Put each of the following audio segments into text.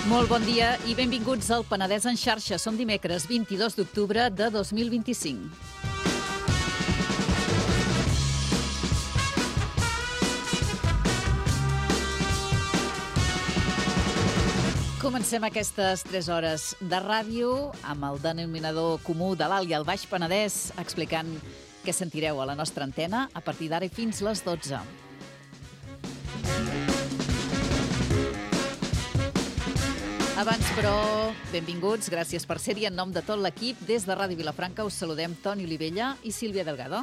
Molt bon dia i benvinguts al Penedès en xarxa. Som dimecres 22 d'octubre de 2025. Comencem aquestes 3 hores de ràdio amb el denominador comú de l'Alt i el Baix Penedès, explicant què sentireu a la nostra antena a partir d'ara i fins les 12. Abans, però, benvinguts, gràcies per ser-hi. En nom de tot l'equip, des de Ràdio Vilafranca us saludem Toni Olivella i Sílvia Delgado.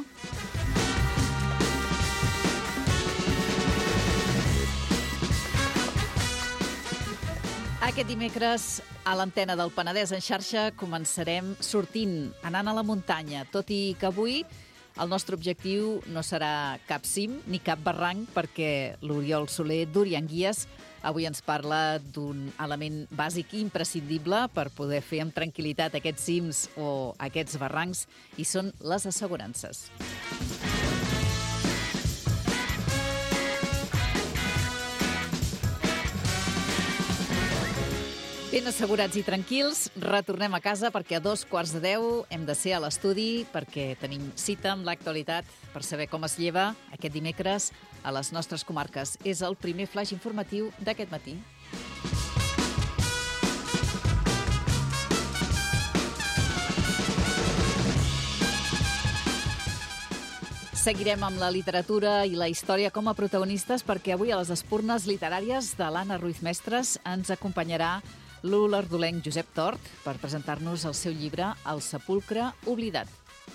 Aquest dimecres, a l'antena del Penedès en xarxa, començarem sortint, anant a la muntanya, tot i que avui el nostre objectiu no serà cap cim ni cap barranc, perquè l'Oriol Soler d'Orianguies avui ens parla d'un element bàsic i imprescindible per poder fer amb tranquil·litat aquests cims o aquests barrancs, i són les assegurances. Ben assegurats i tranquils, retornem a casa perquè a 9:45 hem de ser a l'estudi perquè tenim cita amb l'actualitat per saber com es lleva aquest dimecres a les nostres comarques. És el primer flaix informatiu d'aquest matí. Seguirem amb la literatura i la història com a protagonistes perquè avui a les espurnes literàries de l'Anna Ruiz Mestres ens acompanyarà l'olardolenc Josep Tort per presentar-nos el seu llibre El sepulcre oblidat.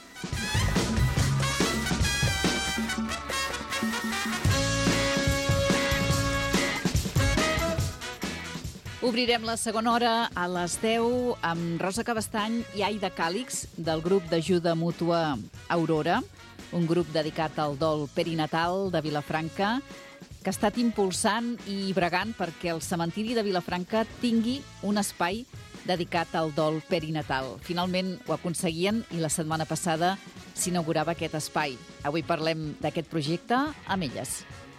Obrirem la segona hora a les 10 amb Rosa Cabestany i Aida Càlix del grup d'ajuda mútua Aurora, un grup dedicat al dol perinatal de Vilafranca, que ha estat impulsant i bregant perquè el cementiri de Vilafranca tingui un espai dedicat al dol perinatal. Finalment ho aconseguien i la setmana passada s'inaugurava aquest espai. Avui parlem d'aquest projecte amb elles.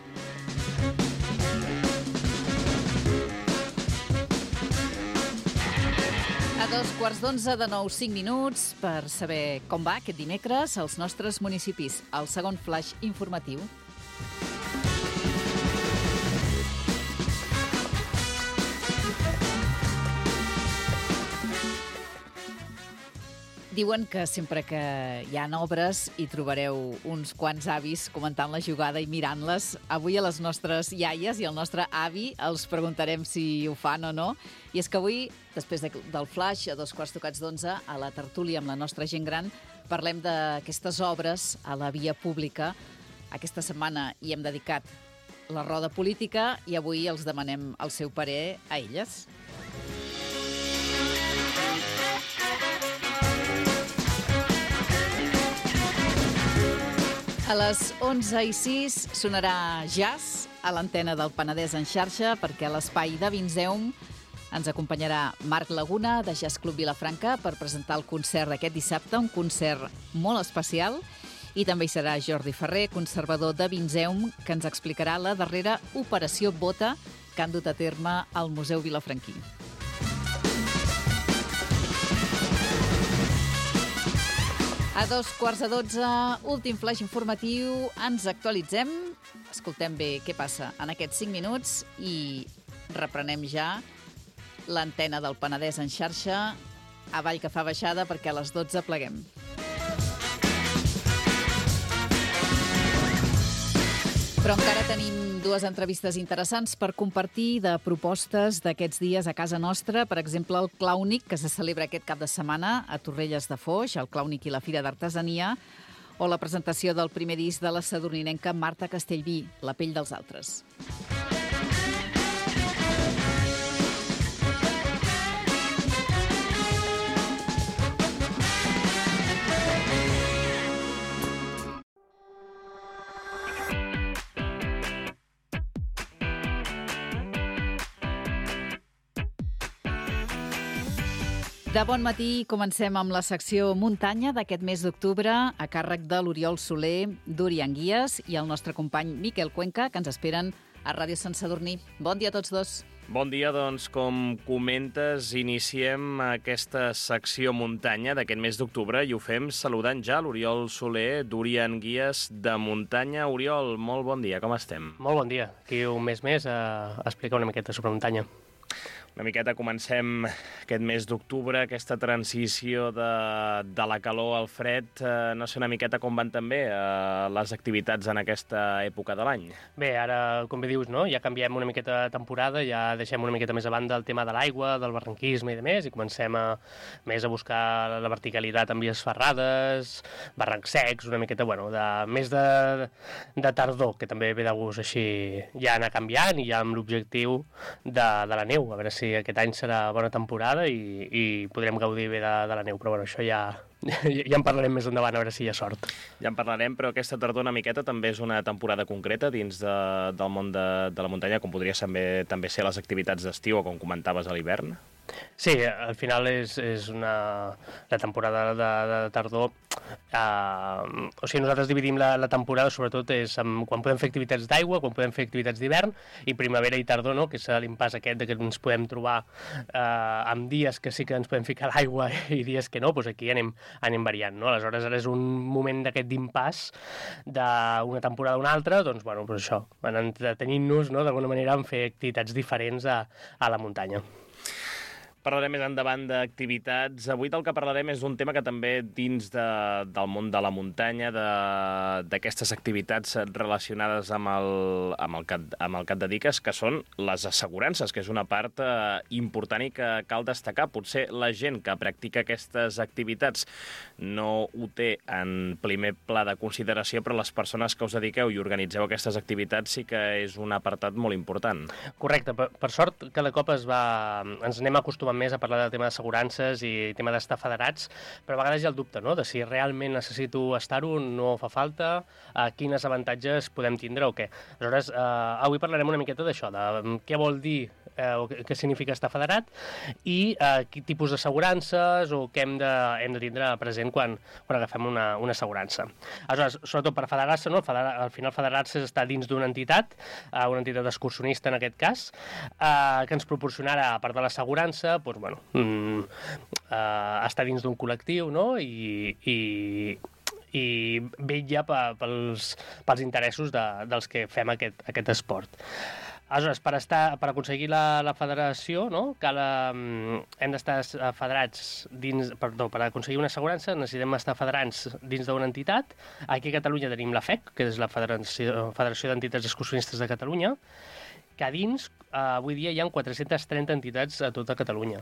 A 11:45 de 5 minuts per saber com va aquest dimecres als nostres municipis. El segon flaix informatiu. Diuen que sempre que hi ha obres hi trobareu uns quants avis comentant la jugada i mirant-les. Avui a les nostres iaies i al nostre avi els preguntarem si ho fan o no. I és que avui, després del flash, a 11:45, a la tertúlia amb la nostra gent gran, parlem d'aquestes obres a la via pública. Aquesta setmana hi hem dedicat la roda política i avui els demanem el seu parer a elles. A les 11:06 sonarà jazz a l'antena del Penedès en xarxa perquè a l'espai de Vinzeum ens acompanyarà Marc Laguna de Jazz Club Vilafranca per presentar el concert d'aquest dissabte, un concert molt especial, i també hi serà Jordi Ferrer, conservador de Vinzeum, que ens explicarà la darrera operació Bota que han dut a terme al Museu Vilafranquí. A 11:45, últim flaix informatiu, ens actualitzem, escoltem bé què passa en aquests 5 minuts i reprenem ja l'antena del Penedès en xarxa, avall que fa baixada perquè a les 12 pleguem. Però encara tenim 2 entrevistes interessants per compartir de propostes d'aquests dies a casa nostra. Per exemple, el Clàunic, que se celebra aquest cap de setmana a Torrelles de Foix, el Clàunic i la Fira d'Artesania, o la presentació del primer disc de la sadurninenca Marta Castellví, La pell dels altres. De bon matí, comencem amb la secció muntanya d'aquest mes d'octubre a càrrec de l'Oriol Soler d'Orianguies i el nostre company Miquel Cuenca, que ens esperen a Ràdio Sant Sadurní. Bon dia a tots dos. Bon dia, doncs, com comentes, iniciem aquesta secció muntanya d'aquest mes d'octubre i ho fem saludant ja l'Oriol Soler, d'Orient Guies de Muntanya. Oriol, molt bon dia, com estem? Molt bon dia. Aquí un mes més a explicar una miqueta sobre muntanya. Una miqueta comencem aquest mes d'octubre, aquesta transició de la calor al fred. No sé una miqueta com van també les activitats en aquesta època de l'any. Bé, ara, com bé dius, no? Ja canviem una miqueta de temporada, ja deixem una miqueta més a banda el tema de l'aigua, del barranquisme i de més, i comencem més a buscar la verticalitat en vies ferrades, barrancs secs, una miqueta, més de tardor, que també ve de gust així ja anar canviant i ja amb l'objectiu de la neu, a veure si aquest any serà bona temporada i podrem gaudir bé de la neu, però això ja en parlarem més endavant, a veure si hi ha sort. Ja en parlarem, però aquesta tardor una miqueta també és una temporada concreta dins del món de la muntanya, com podria també ser les activitats d'estiu o com comentaves a l'hivern? Sí, al final és la temporada de tardor. O sigui, nosaltres dividim la temporada, sobretot, és quan podem fer activitats d'aigua, quan podem fer activitats d'hivern, i primavera i tardor, no?, que és l'impàs aquest que ens podem trobar amb dies que sí que ens podem ficar a l'aigua i dies que no, doncs aquí anem variant, no? Aleshores, ara és un moment d'aquest d'impàs d'una temporada a una altra, doncs, doncs això, entretenint-nos, no?, d'alguna manera, en fer activitats diferents a la muntanya. Parlarem més endavant d'activitats. Avui del que parlarem és un tema que també dins del món de la muntanya, d'aquestes activitats relacionades amb el que et dediques, que són les assegurances, que és una part important i que cal destacar. Potser la gent que practica aquestes activitats no ho té en primer pla de consideració, però les persones que us dediqueu i organitzeu aquestes activitats sí que és un apartat molt important. Correcte. Per sort, cada cop ens anem acostumant més a parlar del tema d'assegurances i tema d'estar federats, però a vegades hi ha el dubte, no?, de si realment necessito estar-ho, no fa falta, quines avantatges podem tindre o què. Aleshores, avui parlarem una miqueta d'això, de què vol dir o què significa estar federat i quin tipus d'assegurances o què hem de tindre present quan agafem una assegurança. Aleshores, sobretot per federar-se, no? Al final federar-se és estar dins d'una entitat excursionista en aquest cas, que ens proporcionarà, a part de l'assegurança, estar dins d'un col·lectiu, no?, i vetlla pels interessos dels que fem aquest esport. Aleshores, per aconseguir la federació, no?, hem d'estar federats per aconseguir una assegurança necessitem estar federats dins d'una entitat. Aquí a Catalunya tenim la FEC, que és la Federació d'Entitats Excursionistes de Catalunya, que a dins, avui dia, hi ha 430 entitats a tota Catalunya.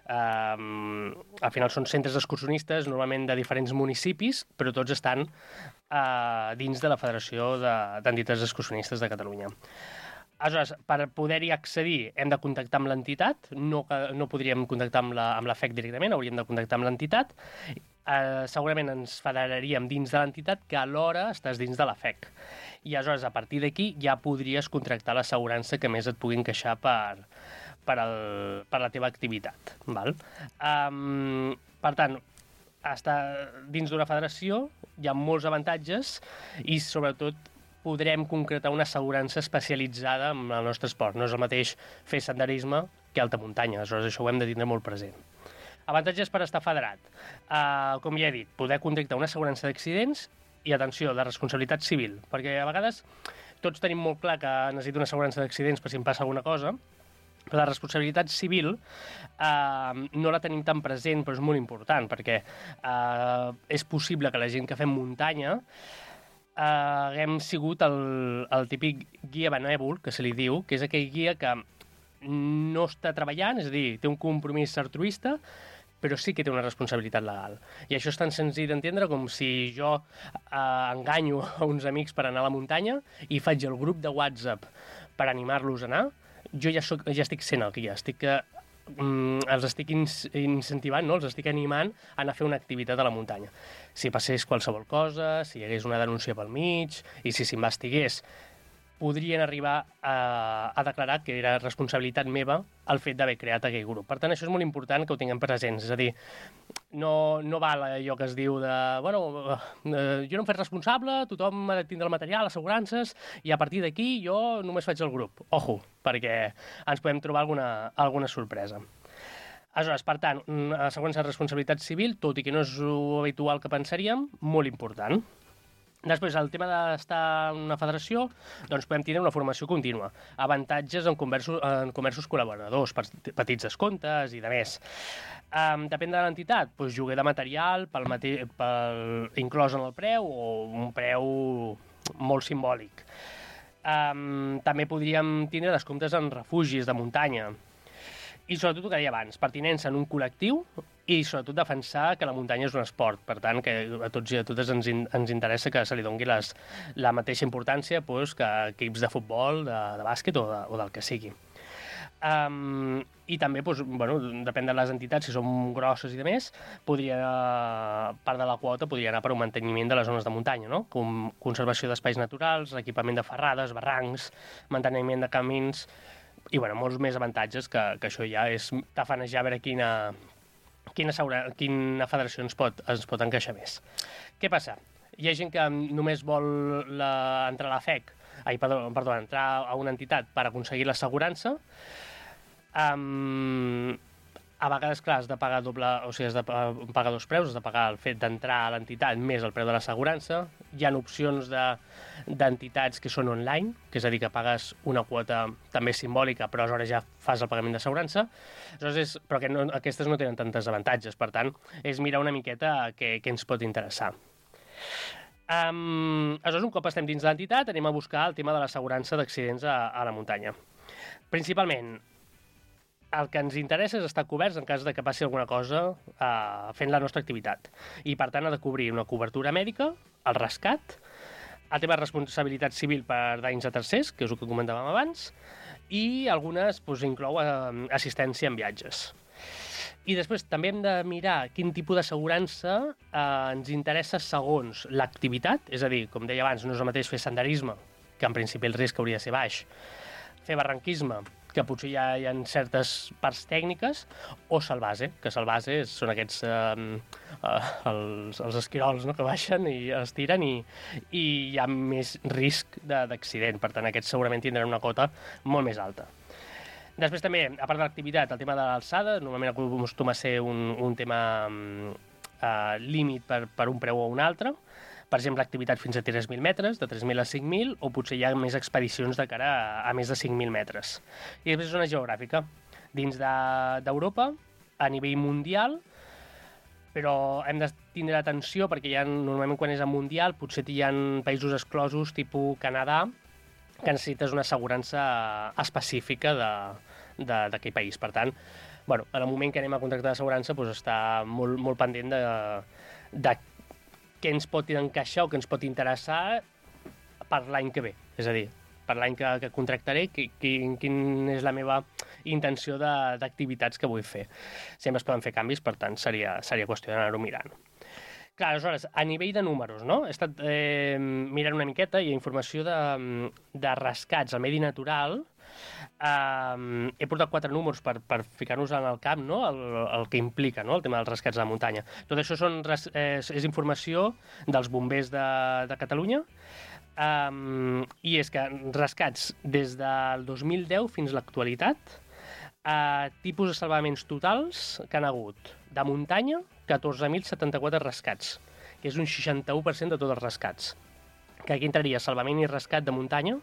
Al final són centres excursionistes, normalment de diferents municipis, però tots estan dins de la Federació d'Entitats Excursionistes de Catalunya. Aleshores, per poder-hi accedir hem de contactar amb l'entitat, no podríem contactar amb la FEC directament, hauríem de contactar amb l'entitat. Segurament ens federaríem dins de l'entitat, que alhora estàs dins de la FEC. I aleshores, a partir d'aquí, ja podries contractar l'assegurança que més et pugui encaixar per la teva activitat. Val? Per tant, estar dins d'una federació hi ha molts avantatges i, sobretot, podrem concretar una assegurança especialitzada en el nostre esport. No és el mateix fer senderisme que alta muntanya, aleshores això ho hem de tindre molt present. Avantatges per estar federat. Com ja he dit, poder contractar una assegurança d'accidents i, atenció, de responsabilitat civil, perquè a vegades tots tenim molt clar que necessito una assegurança d'accidents per si em passa alguna cosa, però la responsabilitat civil no la tenim tan present, però és molt important, perquè és possible que la gent que fem muntanya haguem sigut el típic guia benèvol, que se li diu, que és aquell guia que no està treballant, és a dir, té un compromís altruista, però sí que té una responsabilitat legal. I això és tan senzill d'entendre com si jo enganyo a uns amics per anar a la muntanya i faig el grup de WhatsApp per animar-los a anar, jo ja estic sent el guia, els estic incentivant, no? Els estic animant a anar a fer una activitat a la muntanya. Si passés qualsevol cosa, si hi hagués una denúncia pel mig, i si s'investigués, podrien arribar a declarar que era responsabilitat meva el fet d'haver creat aquell grup. Per tant, això és molt important que ho tinguem presents. És a dir, no val allò que es diu de... Bueno, jo no em faig responsable, tothom ha de tindre el material, assegurances, i a partir d'aquí jo només faig el grup. Ojo, perquè ens podem trobar alguna sorpresa. Aleshores, per tant, assegurança de responsabilitat civil, tot i que no és habitual que pensaríem, molt important. Després, el tema d'estar en una federació, doncs podem tenir una formació contínua, avantatges en comerços col·laboradors, petits descomptes i de més. Depèn de l'entitat, doncs lloguer de material inclòs en el preu o un preu molt simbòlic. També podríem tindre descomptes en refugis de muntanya. I sobretot el que deia abans, pertinença en un col·lectiu i sobretot defensar que la muntanya és un esport. Per tant, que a tots i a totes ens interessa que se li doni la mateixa importància que equips de futbol, de bàsquet o del que sigui. I també, depèn de les entitats, si són grosses i de més, part de la quota podria anar per un manteniment de les zones de muntanya, no? Com conservació d'espais naturals, equipament de ferrades, barrancs, manteniment de camins... I molts més avantatges que això ja és tafanejar a veure quina federació ens pot encaixar més. Què passa? Hi ha gent que només vol entrar a la FEC, entrar a una entitat per aconseguir l'assegurança. A vegades, clar, has de pagar has de pagar dos preus, has de pagar el fet d'entrar a l'entitat més el preu de l'assegurança. Hi ha opcions d'entitats que són online, que és a dir, que pagues una quota també simbòlica, però aleshores ja fas el pagament d'assegurança. Però aquestes no tenen tantes avantatges, per tant, és mirar una miqueta què ens pot interessar. Aleshores, un cop estem dins de l'entitat, anem a buscar el tema de l'assegurança d'accidents a la muntanya. Principalment, el que ens interessa és estar coberts en cas de que passi alguna cosa fent la nostra activitat. I, per tant, ha de cobrir una cobertura mèdica, el rescat, el tema de responsabilitat civil per danys a tercers, que és el que comentàvem abans, i algunes inclou assistència en viatges. I després també hem de mirar quin tipus d'assegurança ens interessa segons l'activitat, és a dir, com deia abans, no és el mateix fer senderisme, que en principi el risc hauria de ser baix, fer barranquisme, que potser ja hi ha certes parts tècniques, o salvase, que salvase són aquests els esquirols, no?, que baixen i es tiren i hi ha més risc d'accident. Per tant, aquests segurament tindran una cota molt més alta. Després també, a part de l'activitat, el tema de l'alçada, normalment acostuma a ser un tema límit per un preu o un altre. Per exemple, activitat fins a 3.000 metres, de 3.000 a 5.000, o potser hi ha més expedicions de cara a més de 5.000 metres. I després zona geogràfica, dins d'Europa, a nivell mundial, però hem de tindre atenció perquè normalment quan és a mundial potser hi ha països exclosos, tipus Canadà, que necessites una assegurança específica d'aquell país. Per tant, en el moment que anem a contractar l'assegurança, està molt pendent de què ens pot encaixar o què ens pot interessar per l'any que ve. És a dir, per l'any que contractaré, quina és la meva intenció d'activitats que vull fer. Sempre es poden fer canvis, per tant, seria qüestió d'anar-ho mirant. Clar, aleshores, a nivell de números, no? He estat mirant una miqueta i informació de rescats al medi natural. He portat 4 números per ficar-nos en el camp, no?, el que implica, no?, el tema dels rescats a la muntanya. Tot això és informació dels bombers de Catalunya, i és que rescats des del 2010 fins a l'actualitat, tipus de salvaments totals que han hagut de muntanya, 14.074 rescats, que és un 61% de tots els rescats. Que aquí entraria salvament i rescat de muntanya.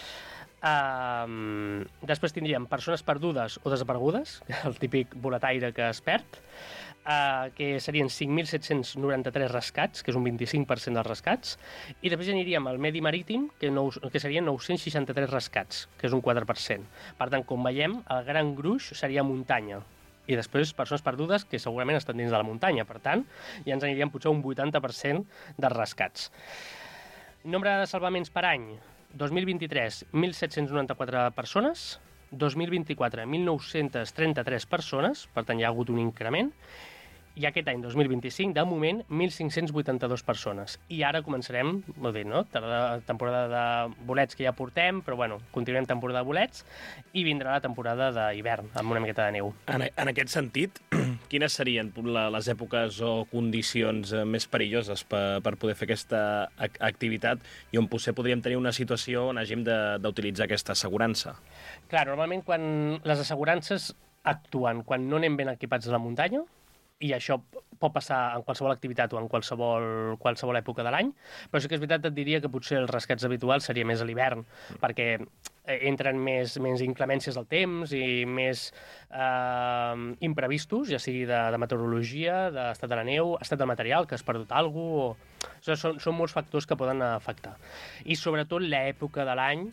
Després tindríem persones perdudes o desaparegudes, el típic boletaire que es perd, que serien 5.793 rescats, que és un 25% dels rescats, i després aniríem al medi marítim, que serien 963 rescats, que és un 4%. Per tant, com veiem, el gran gruix seria muntanya, i després persones perdudes que segurament estan dins de la muntanya. Per tant, ja ens aniríem potser un 80% dels rescats. Nombre de salvaments per any: 2023, 1.794 persones, 2024, 1.933 persones, per tant hi ha hagut un increment, I aquest any, 2025, de moment, 1.582 persones. I ara començarem, vol dir, no? Temporada de bolets que ja portem, però bueno, continuem temporada de bolets i vindrà la temporada d'hivern, amb una miqueta de neu. En aquest sentit, quines serien les èpoques o condicions més perilloses per poder fer aquesta activitat i on potser podríem tenir una situació on hàgim d'utilitzar aquesta assegurança? Clar, normalment quan les assegurances actuen quan no anem ben equipats a la muntanya, i això pot passar en qualsevol activitat o en qualsevol època de l'any, però sí que és veritat, et diria que potser els rescats habituals seria més a l'hivern, perquè entren més inclemències al temps i més imprevistos, ja sigui de meteorologia, d'estat de la neu, estat del material, que has perdut alguna cosa... Són molts factors que poden afectar. I sobretot l'època de l'any,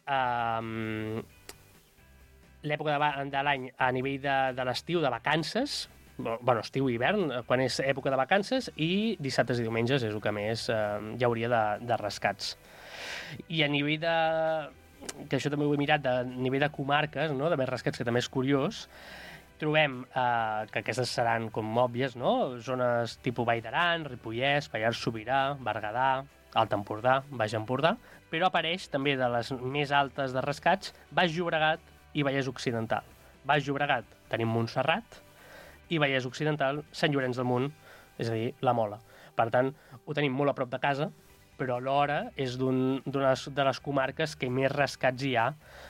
de l'any a nivell de l'estiu, de vacances, bueno, estiu i hivern, quan és època de vacances, i dissabtes i diumenges és el que més hi hauria de rescats. I a nivell de... que això també ho he mirat, a nivell de comarques, no?, de més rescats, que també és curiós, trobem que aquestes seran com òbvies, no?, zones tipus Vall d'Aran, Ripollès, Pallars Sobirà, Berguedà, Alt Empordà, Baix Empordà, però apareix també de les més altes de rescats Baix Llobregat i Vallès Occidental. Baix Llobregat tenim Montserrat, i Vallès Occidental, Sant Llorenç del Munt, és a dir, la Mola. Per tant, ho tenim molt a prop de casa, però alhora és d'una de les comarques que més rescats hi ha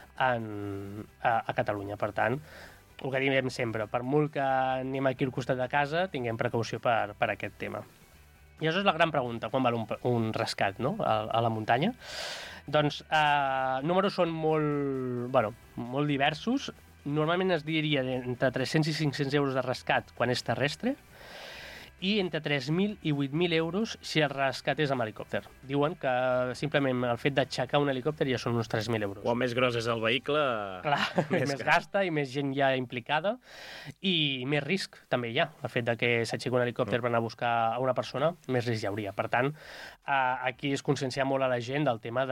a Catalunya. Per tant, el que diem sempre, per molt que anem aquí al costat de casa, tinguem precaució per aquest tema. I això és la gran pregunta, quan val un rescat, no?, a la muntanya. Doncs números són molt diversos. Normalment es diria entre 300 i 500 euros de rescat quan és terrestre i entre 3.000 i 8.000 euros si el rescat és amb helicòpter. Diuen que simplement el fet d'aixecar un helicòpter ja són uns 3.000 euros. Quan més gros és el vehicle... Clar, més gasta i més gent ja implicada i més risc també hi ha. El fet de que s'aixequi un helicòpter per anar a buscar a una persona, més risc hi hauria. Per tant, aquí es conscienciar molt a la gent del tema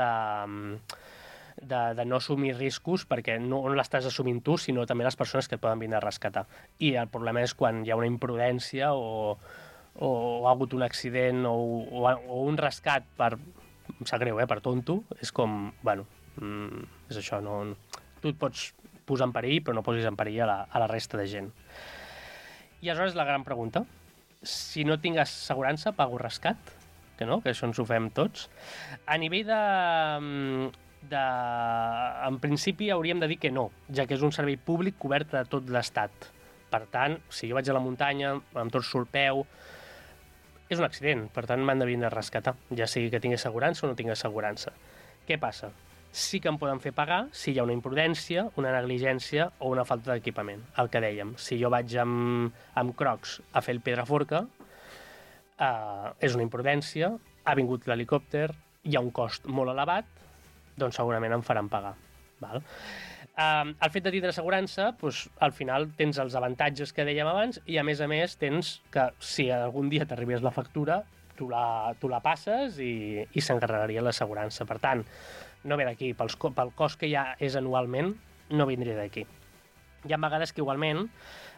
de no assumir riscos, perquè no l'estàs assumint tu, sinó també les persones que et poden venir a rescatar. I el problema és quan hi ha una imprudència o ha hagut un accident o un rescat em sap greu, per tonto, és com, és això, tu et pots posar en perill, però no posis en perill a la resta de gent. I aleshores la gran pregunta, si no tinc assegurança, pago rescat? Que no, que això ens ho fem tots. A nivell en principi hauríem de dir que no, ja que és un servei públic cobert a tot l'Estat. Per tant, si jo vaig a la muntanya, em torço el peu, és un accident, per tant m'han de venir a rescatar, ja sigui que tingui assegurança o no tingui assegurança. Què passa? Sí que em poden fer pagar si hi ha una imprudència, una negligència o una falta d'equipament. El que dèiem, si jo vaig amb crocs a fer el Pedraforca, és una imprudència, ha vingut l'helicòpter, hi ha un cost molt elevat, doncs segurament em faran pagar. Val? El fet de tindre assegurança, doncs, al final tens els avantatges que dèiem abans i, a més, tens que, si algun dia t'arribés la factura, tu la passes i s'encarregaria l'assegurança. Per tant, no ve d'aquí. Pel cost que ja és anualment, no vindria d'aquí. Hi ha vegades que, igualment,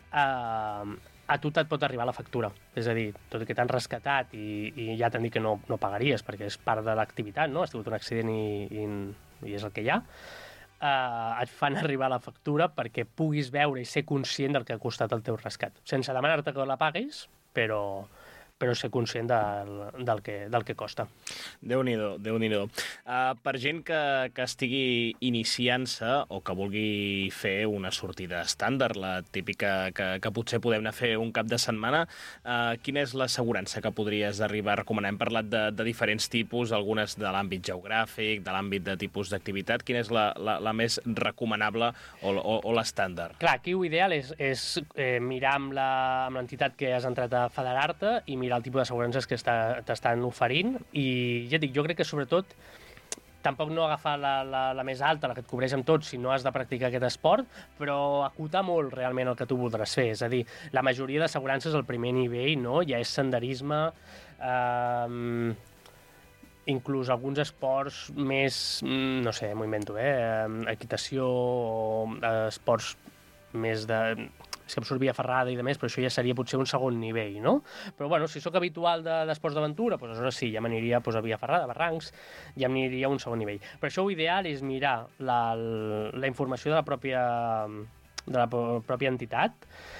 a tu et pot arribar la factura. És a dir, tot i que t'han rescatat i ja t'han dit que no pagaries perquè és part de l'activitat, no? Has tingut un accident i és el que hi ha, et fan arribar la factura perquè puguis veure i ser conscient del que ha costat el teu rescat. Sense demanar-te que la paguis, però ser conscient del que costa. Déu-n'hi-do, Déu-n'hi-do. Per gent que estigui iniciant-se o que vulgui fer una sortida estàndard, la típica que potser podem anar a fer un cap de setmana, quina és l'assegurança que podries arribar a recomanar? Hem parlat de diferents tipus, algunes de l'àmbit geogràfic, de l'àmbit de tipus d'activitat. Quina és la més recomanable o l'estàndard? Clar, aquí l'ideal és mirar amb l'entitat que has entrat a federar-te i mirar el tipus d'assegurances que t'estan oferint i ja dic, jo crec que sobretot tampoc no agafar la més alta, la que et cobreix amb tot si no has de practicar aquest esport, però acotar molt realment el que tu voldràs fer. És a dir, la majoria d'assegurances al primer nivell, no? Ja és senderisme, inclús alguns esports més, no sé, m'ho invento, equitació o esports més és que em surt via ferrada i de més, però això ja seria potser un segon nivell, no? Però bueno, si sóc habitual d'esports d'aventura, doncs aleshores sí, ja m'aniria a via ferrada, barrancs, ja m'aniria a un segon nivell. Per això l'ideal és mirar la informació de la pròpia entitat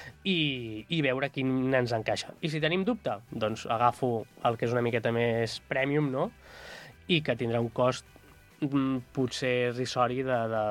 i veure quin ens encaixa. I si tenim dubte, doncs agafo el que és una miqueta més premium, no? I que tindrà un cost potser risori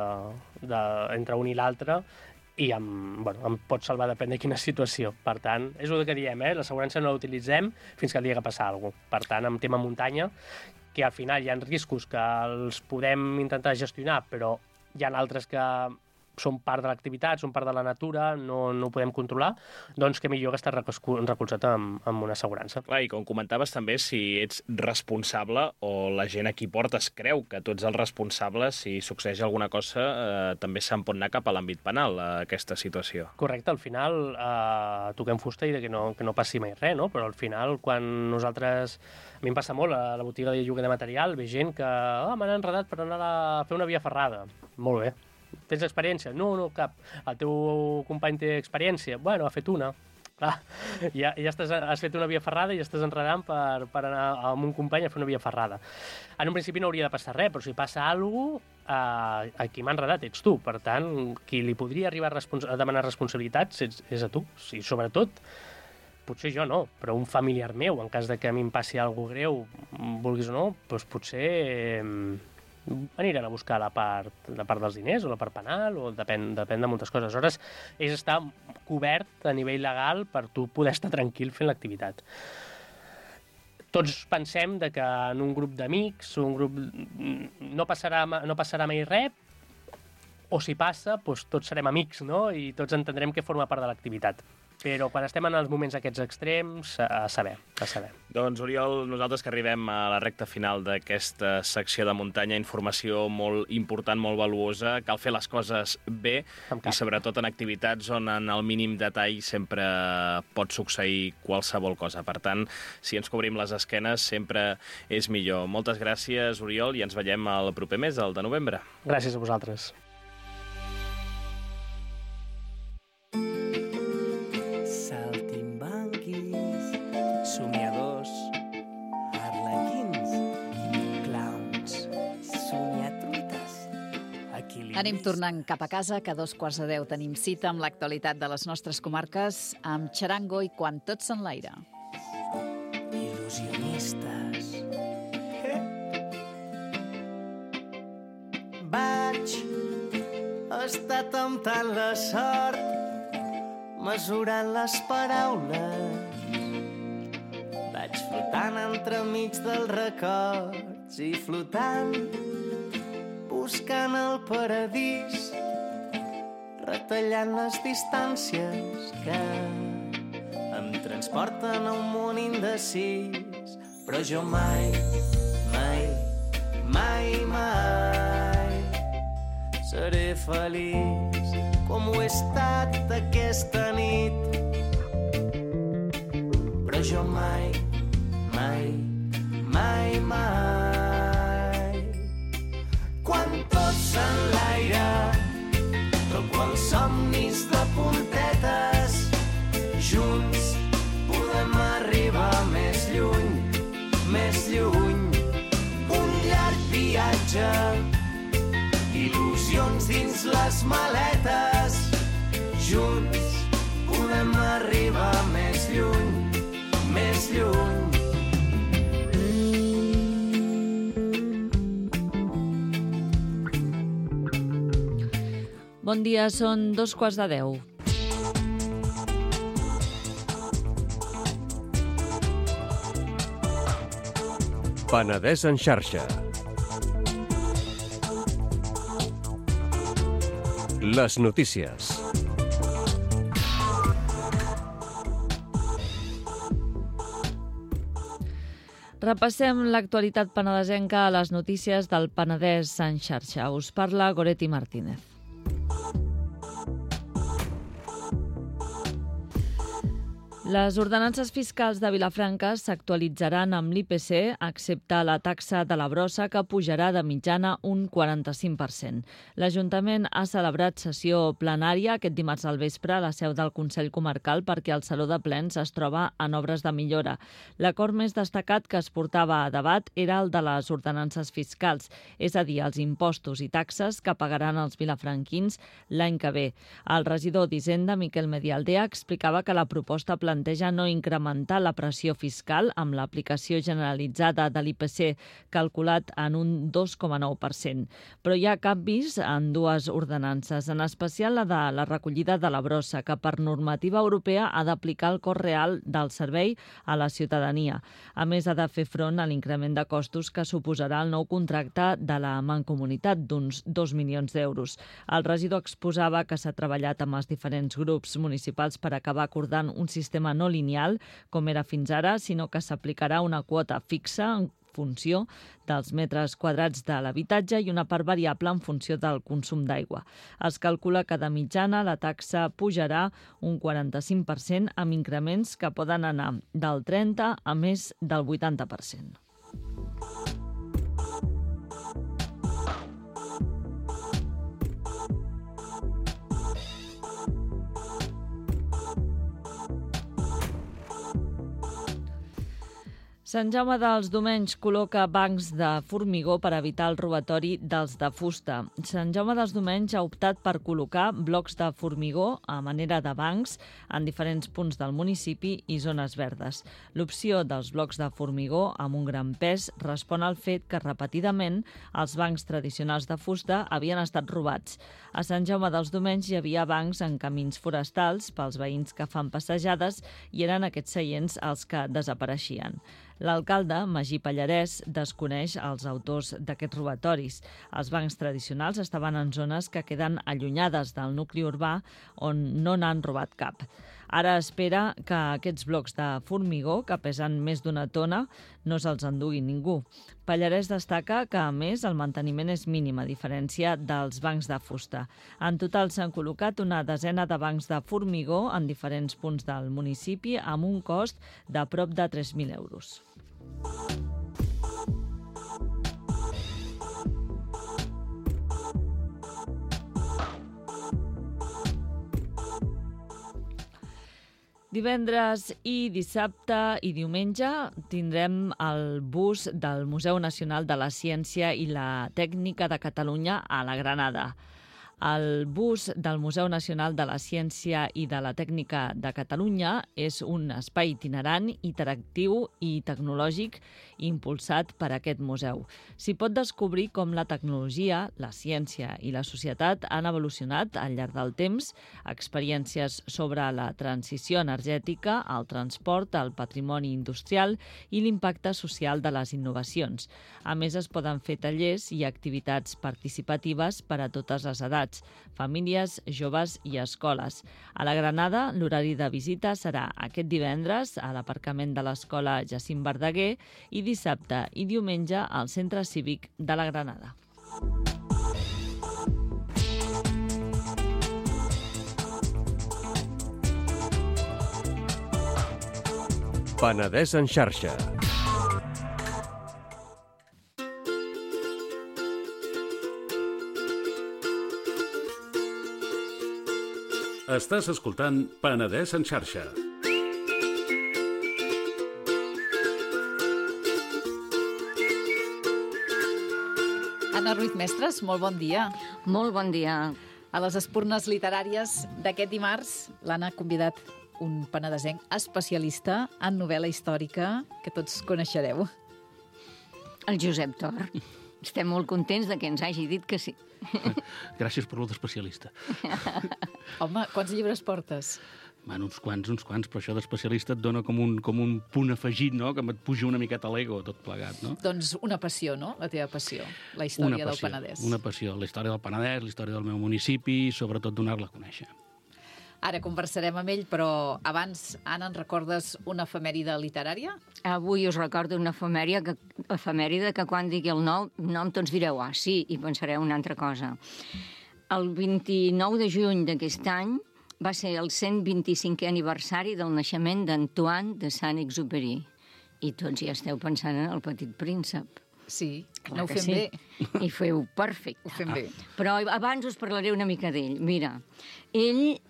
entre un i l'altre, i em pot salvar depèn de quina situació. Per tant, és el que diem, l'assegurança no la utilitzem fins que li hagi passat alguna cosa. Per tant, en tema muntanya, que al final hi ha riscos que els podem intentar gestionar, però hi ha altres que són part de l'activitat, són part de la natura, no ho podem controlar, doncs que millor que estar recolzat amb una assegurança. Clar, i com comentaves també, si ets responsable o la gent a qui portes creu que tu ets el responsable, si succeeix alguna cosa, també se'n pot anar cap a l'àmbit penal, aquesta situació. Correcte, al final toquem fusta i que no passi mai res, no? Però al final, quan nosaltres... A mi em passa molt, a la botiga de lloguer de material, ve gent que m'han enredat per anar a fer una via ferrada. Molt bé. Tens experiència? No, cap. El teu company té experiència? Bueno, ha fet una. Clar, ja has fet una via ferrada i estàs enredant per anar amb un company a fer una via ferrada. En un principi no hauria de passar res, però si passa alguna cosa, a qui m'ha enredat ets tu. Per tant, qui li podria arribar a demanar responsabilitats és a tu. I sobretot, potser jo no, però un familiar meu, en cas de que a mi em passi alguna cosa greu, vulguis o no, doncs potser aniran a buscar la part dels diners o la part penal, o depèn de moltes coses. Aleshores, és estar cobert a nivell legal per tu poder estar tranquil fent l'activitat. Tots pensem que en un grup d'amics, no passarà mai res, o si passa, doncs tots serem amics, no? I tots entendrem que forma part de l'activitat. Però quan estem en els moments aquests extrems, a saber. Doncs, Oriol, nosaltres que arribem a la recta final d'aquesta secció de muntanya, informació molt important, molt valuosa, cal fer les coses bé, i sobretot en activitats on en el mínim detall sempre pot succeir qualsevol cosa. Per tant, si ens cobrim les esquenes, sempre és millor. Moltes gràcies, Oriol, i ens veiem el proper mes, el de novembre. Gràcies a vosaltres. Somiadors, arlequins, clowns, somiatruites, equilibris... Anem tornant cap a casa, que a 2:15 tenim cita amb l'actualitat de les nostres comarques, amb Charango i Quan tot s'enlaira. Il·lusionistes. Vaig estar temptant la sort, mesurant les paraules. Vaig flotant entremig dels records i flotant, buscant el paradís, retallant les distàncies que em transporten a un món indecís. Però jo mai seré feliç com ho he estat aquesta nit. Però jo mai quan tot s'enlaira, toco els somnis de puntetes, junts podem arribar més lluny, un llarg viatge, il·lusions dins les maletes, junts podem arribar més lluny. Bon dia, són 2:15. Penedès en xarxa. Les notícies. Repassem l'actualitat penedesenca a les notícies del Penedès en xarxa. Us parla Goretti Martínez. Les ordenances fiscals de Vilafranca s'actualitzaran amb l'IPC, excepte la taxa de la brossa, que pujarà de mitjana un 45%. L'Ajuntament ha celebrat sessió plenària aquest dimarts al vespre a la seu del Consell Comarcal perquè el Saló de Plens es troba en obres de millora. L'acord més destacat que es portava a debat era el de les ordenances fiscals, és a dir, els impostos i taxes que pagaran els vilafranquins l'any que ve. El regidor d'Hisenda, Miquel Medialdea, explicava que la proposta planteja no incrementar la pressió fiscal amb l'aplicació generalitzada de l'IPC calculat en un 2,9%. Però hi ha canvis en dues ordenances, en especial la de la recollida de la brossa, que per normativa europea ha d'aplicar el cost real del servei a la ciutadania. A més, ha de fer front a l'increment de costos que suposarà el nou contracte de la Mancomunitat d'uns 2 milions d'euros. El regidor exposava que s'ha treballat amb els diferents grups municipals per acabar acordant un sistema no lineal, com era fins ara, sinó que s'aplicarà una quota fixa en funció dels metres quadrats de l'habitatge i una part variable en funció del consum d'aigua. Es calcula que de mitjana la taxa pujarà un 45% amb increments que poden anar del 30% a més del 80%. Sant Jaume dels Domenys col·loca bancs de formigó per evitar el robatori dels de fusta. Sant Jaume dels Domenys ha optat per col·locar blocs de formigó a manera de bancs en diferents punts del municipi i zones verdes. L'opció dels blocs de formigó amb un gran pes respon al fet que repetidament els bancs tradicionals de fusta havien estat robats. A Sant Jaume dels Domenys hi havia bancs en camins forestals pels veïns que fan passejades i eren aquests seients els que desapareixien. L'alcalde, Magí Pallarès, desconeix els autors d'aquests robatoris. Els bancs tradicionals estaven en zones que queden allunyades del nucli urbà on no n'han robat cap. Ara espera que aquests blocs de formigó, que pesen més d'1 tona, no se'ls endugui ningú. Pallarès destaca que, a més, el manteniment és mínim, a diferència dels bancs de fusta. En total s'han col·locat una desena de bancs de formigó en diferents punts del municipi amb un cost de prop de 3.000 euros. Divendres i dissabte i diumenge tindrem el bus del Museu Nacional de la Ciència i la Tècnica de Catalunya a la Granada. El bus del Museu Nacional de la Ciència i de la Tècnica de Catalunya és un espai itinerant, interactiu i tecnològic impulsat per aquest museu. S'hi pot descobrir com la tecnologia, la ciència i la societat han evolucionat al llarg del temps, experiències sobre la transició energètica, el transport, el patrimoni industrial i l'impacte social de les innovacions. A més, es poden fer tallers i activitats participatives per a totes les edats, famílies, joves i escoles. A la Granada, l'horari de visita serà aquest divendres a l'aparcament de l'Escola Jacint Verdaguer i dissabte i diumenge al Centre Cívic de la Granada. Penedès en xarxa. Estàs escoltant Penedès en xarxa. Anna Ruiz Mestres, molt bon dia. Molt bon dia. A les espurnes literàries d'aquest dimarts l'Anna ha convidat un penedesenc especialista en novel·la històrica que tots coneixereu. El Josep Tor. Estem molt contents de que ens hagi dit que sí. Gràcies per lo d'especialista. Home, quants llibres portes? Bueno, uns quants, però això d'especialista et dona com un punt afegit, no? Que et puja una miqueta l'ego, tot plegat, no? Doncs una passió, no? La teva passió, la història del Penedès. Una passió, la història del Penedès, la història del meu municipi i sobretot donar-la a conèixer. Ara conversarem amb ell, però abans, Anna, en recordes una efemèride literària? Avui us recordo una efemèride que quan digui el nom tots direu, sí, i pensareu una altra cosa. El 29 de juny d'aquest any va ser el 125è aniversari del naixement d'Antoine de Saint-Exupéry. I tots ja esteu pensant en el Petit Príncep. Sí, Clar no ho que fem bé. I feu perfecte. Ho fem bé. Però abans us parlaré una mica d'ell. Mira, ell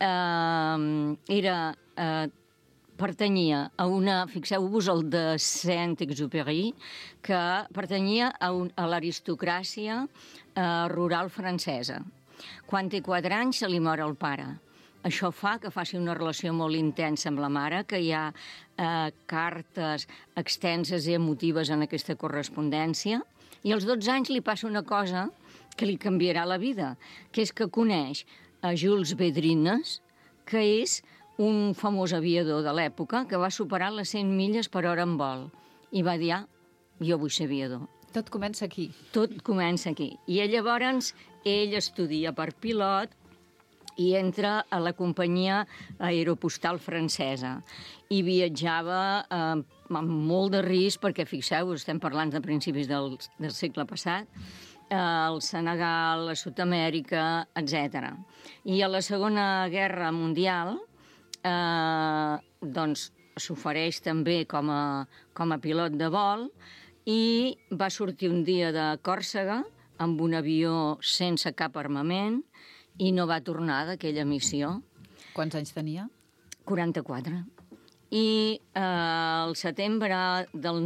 pertanyia a una... Fixeu-vos el de Saint-Exupéry, que pertanyia a l'aristocràcia rural francesa. Quan té 4 anys se li mor el pare. Això fa que faci una relació molt intensa amb la mare, que hi ha cartes extenses i emotives en aquesta correspondència, i als 12 anys li passa una cosa que li canviarà la vida, que és que coneix a Jules Védrines, que és un famós aviador de l'època que va superar les 100 milles per hora en vol, i va dir, jo vull ser aviador. Tot comença aquí. Tot comença aquí. I llavors ell estudia per pilot i entra a la companyia aeropostal francesa. I viatjava amb molt de risc, perquè fixeu, estem parlant de principis del segle passat, al Senegal, a Sud-amèrica, etc. I a la Segona Guerra Mundial doncs s'ofereix també com a pilot de vol i va sortir un dia de Còrsega amb un avió sense cap armament i no va tornar d'aquella missió. Quants anys tenia? 44. I al setembre del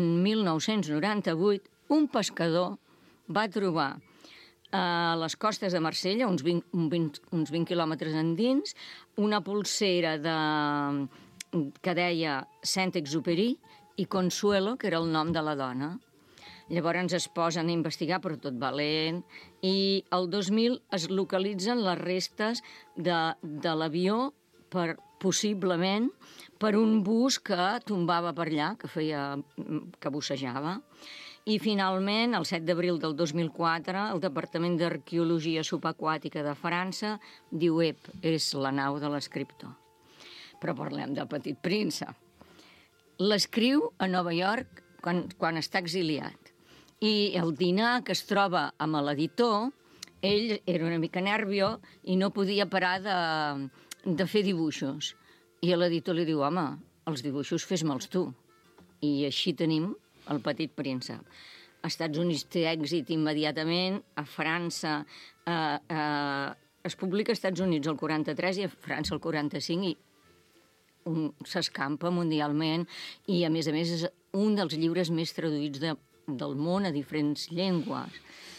1998 un pescador va trobar a les costes de Marsella, uns 20 quilòmetres endins, una polsera que deia Saint-Exupéry i Consuelo, que era el nom de la dona. Llavors es posen a investigar, però tot valent, i el 2000 es localitzen les restes de l'avió possiblement per un bus que tombava per allà, que bussejava. I finalment, el 7 d'abril del 2004, el Departament d'Arqueologia Subaquàtica de França diu, és la nau de l'escriptor. Però parlem del Petit Príncep. L'escriu a Nova York quan està exiliat. I el dinar que es troba amb l'editor, ell era una mica nervio i no podia parar de fer dibuixos. I l'editor li diu, home, els dibuixos fes-me'ls tu. I així tenim el Petit Príncep. Als Estats Units té èxit immediatament, a França es publica als Estats Units el 43 i a França el 45 i s'escampa mundialment i a més és un dels llibres més traduïts del món a diferents llengües.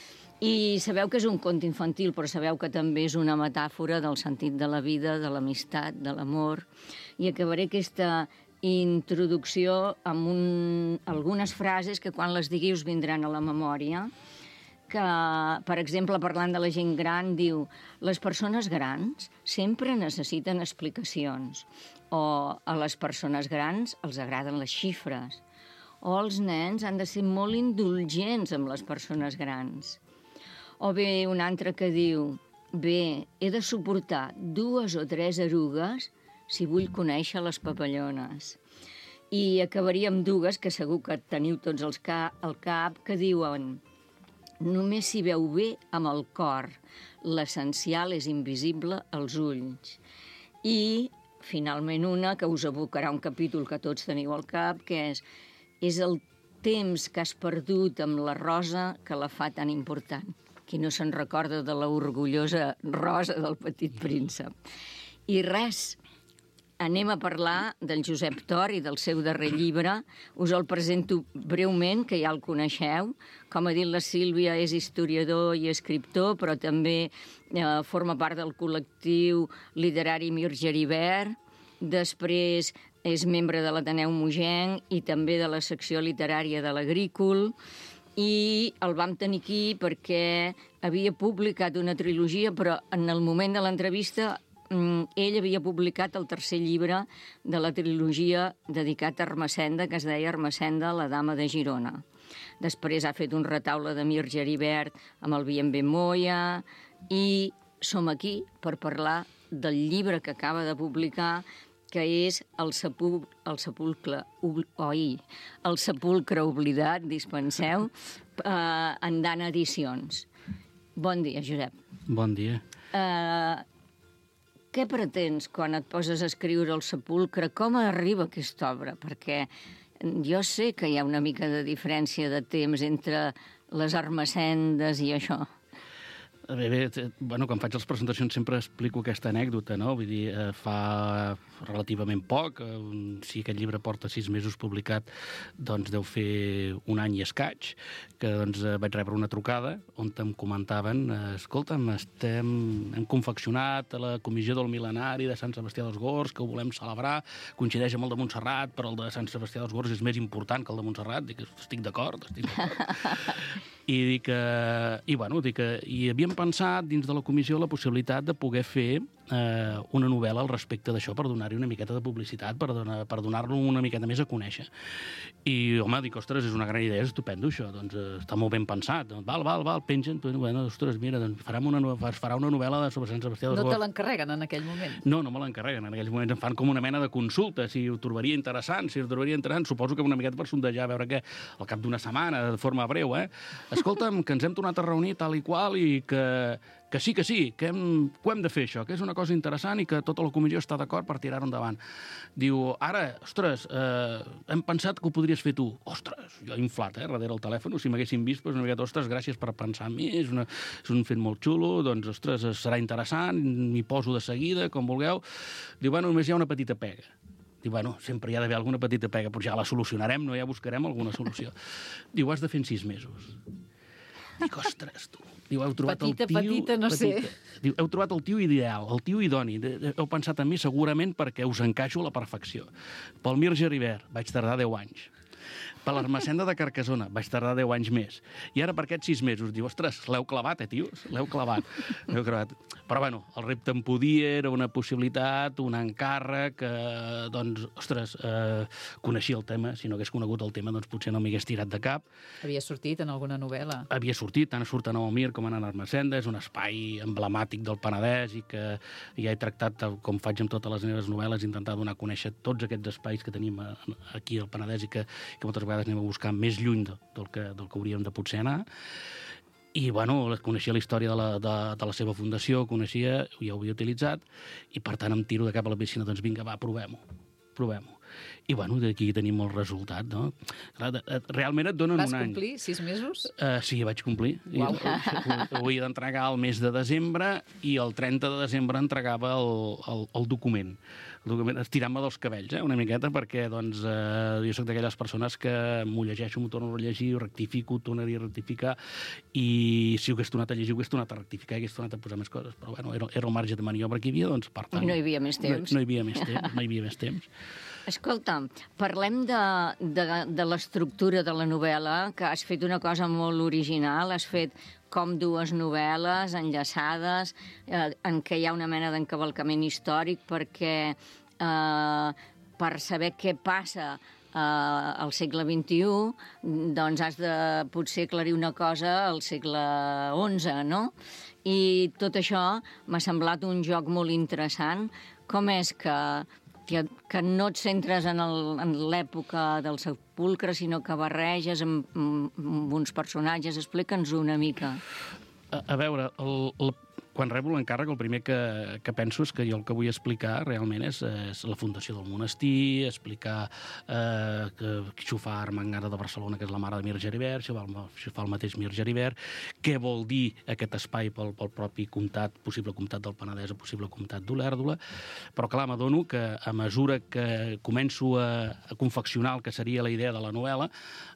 I sabeu que és un conte infantil, però sabeu que també és una metàfora del sentit de la vida, de l'amistat, de l'amor. I acabaré aquesta introducció amb algunes frases que quan les digui us vindran a la memòria, que, per exemple, parlant de la gent gran, diu les persones grans sempre necessiten explicacions, o a les persones grans els agraden les xifres, o els nens han de ser molt indulgents amb les persones grans. O bé un altre que diu, bé, he de suportar 2 o 3 erugues si vull conèixer les papallones. I acabaria amb dues, que segur que teniu tots al cap, que diuen només s'hi veu bé amb el cor, l'essencial és invisible als ulls. I, finalment, una que us evocarà un capítol que tots teniu al cap, que és el temps que has perdut amb la rosa que la fa tan important. Qui no se'n recorda de la orgullosa rosa del Petit Príncep. I res, anem a parlar del Josep Tor i del seu darrer llibre. Us el presento breument, que ja el coneixeu. Com ha dit la Sílvia, és historiador i escriptor, però també forma part del col·lectiu literari Mir Geribert. Després és membre de l'Ateneu Mogenc i també de la secció literària de l'Agrícola. I el vam tenir aquí perquè havia publicat una trilogia, però en el moment de l'entrevista ell havia publicat el tercer llibre de la trilogia dedicat a Ermessenda, que es deia Ermessenda, la dama de Girona. Després ha fet un retaule de Mir Geribert amb el Bien Moya i som aquí per parlar del llibre que acaba de publicar, que és El sepulcre oblidat, dispenseu, en Dana Edicions. Bon dia, Josep. Bon dia. què pretens quan et poses a escriure El sepulcre? Com arriba aquesta obra? Perquè jo sé que hi ha una mica de diferència de temps entre les Ermesendes i això. Quan faig les presentacions sempre explico aquesta anècdota, no? Vull dir, fa relativament poc, si aquest llibre porta 6 mesos publicat, doncs deu fer un any i escaig, que doncs vaig rebre una trucada on em comentaven, escolta'm, hem confeccionat a la comissió del mil·lenari de Sant Sebastià dels Gors, que ho volem celebrar, coincideix amb el de Montserrat, però el de Sant Sebastià dels Gors és més important que el de Montserrat. Dic, estic d'acord. I havíem pensat dins de la comissió la possibilitat de poder fer una novel·la al respecte d'això per donar-hi una miqueta de publicitat, per donar-lo una miqueta més a conèixer. I, home, dic, ostres, és una gran idea, és estupendo això, doncs està molt ben pensat. Doncs, val, pengen, bueno, ostres, mira, doncs farà una novel·la sobre Sant Sebastià dels Gors. No te l'encarreguen en aquell moment? No me l'encarreguen. En aquells moments em fan com una mena de consulta, si ho trobaria interessant, suposo que una miqueta per sondejar, a veure què, al cap d'una setmana, de forma breu, escolta'm, que ens hem tornat a reunir tal i qual i que sí, que ho hem de fer això, que és una cosa interessant i que tota la comissió està d'acord per tirar-ho endavant. Diu, ara, ostres, hem pensat que ho podries fer tu. Ostres, jo he inflat, darrere el telèfon, si m'haguessin vist, doncs una miqueta, ostres, gràcies per pensar en mi, és un fet molt xulo, doncs, ostres, serà interessant, m'hi poso de seguida, com vulgueu. Diu, bueno, només hi ha una petita pega. Diu, bueno, sempre hi ha d'haver alguna petita pega, però ja la solucionarem, no? Ja buscarem alguna solució. Diu, has de fer en 6 mesos. Dic, ostres, tu. Diu, heu trobat petita, no sé. Diu, heu trobat el tio ideal, el tio idoni. Heu pensat en mi segurament perquè us encaixo a la perfecció. Pel Mir Geribert vaig tardar 10 anys. Per l'Ermessenda de Carcassona vaig tardar 10 anys més. I ara per aquests 6 mesos diu, ostres, l'heu clavat, tios? L'heu clavat. Però, bueno, el repte em podia, era una possibilitat, un encàrrec, doncs, ostres, coneixia el tema. Si no hagués conegut el tema, doncs potser no m'hi hagués tirat de cap. Havia sortit en alguna novel·la? Havia sortit, tant surt a Nou Mir com en l'Ermessenda. És un espai emblemàtic del Penedès i que ja he tractat, com faig amb totes les meves novel·les, intentar donar a conèixer tots aquests espais que tenim aquí al Penedès i que moltes vegades anem a buscar més lluny del que hauríem de potser anar. I, bueno, coneixia la història de la seva fundació, coneixia, ja ho havia utilitzat, i, per tant, em tiro de cap a la piscina, doncs vinga, va, provem-ho. I, bueno, d'aquí tenim el resultat, no? Realment et donen un any. Vas complir 6 mesos? Sí, vaig complir. Uau. Ho havia d'entregar el mes de desembre i el 30 de desembre entregava el document. Estirant-me dels cabells, una miqueta, perquè doncs, jo soc d'aquelles persones que m'ho llegeixo, m'ho torno a llegir, ho rectifico, ho tornaria a rectificar, i si ho hagués tornat a llegir, ho hagués tornat a rectificar, hagués tornat a posar més coses. Però, bueno, era el marge de maniobra que hi havia, doncs, per tant... I no hi havia més temps. No hi havia més temps. Escolta, parlem de l'estructura de la novel·la, que has fet una cosa molt original, has fet com 2 novel·les enllaçades, en què hi ha una mena d'encavalcament històric, perquè per saber què passa al segle XXI, doncs has de potser aclarir una cosa al segle XI, no? I tot això m'ha semblat un joc molt interessant. Com és que no et centres en l'època del sepulcre, sinó que barreges amb uns personatges? Explica'ns una mica. A veure, quan rebo l'encàrrec, el primer que penso és que jo el que vull explicar realment és la fundació del monestir, explicar que això ho fa Armengada de Barcelona, que és la mare de Mir Geribert, això fa el mateix Mir Geribert, què vol dir aquest espai pel propi comtat, possible comtat del Penedès o possible comtat d'Olèrdola, però clar, m'adono que a mesura que començo a confeccionar el que seria la idea de la novel·la,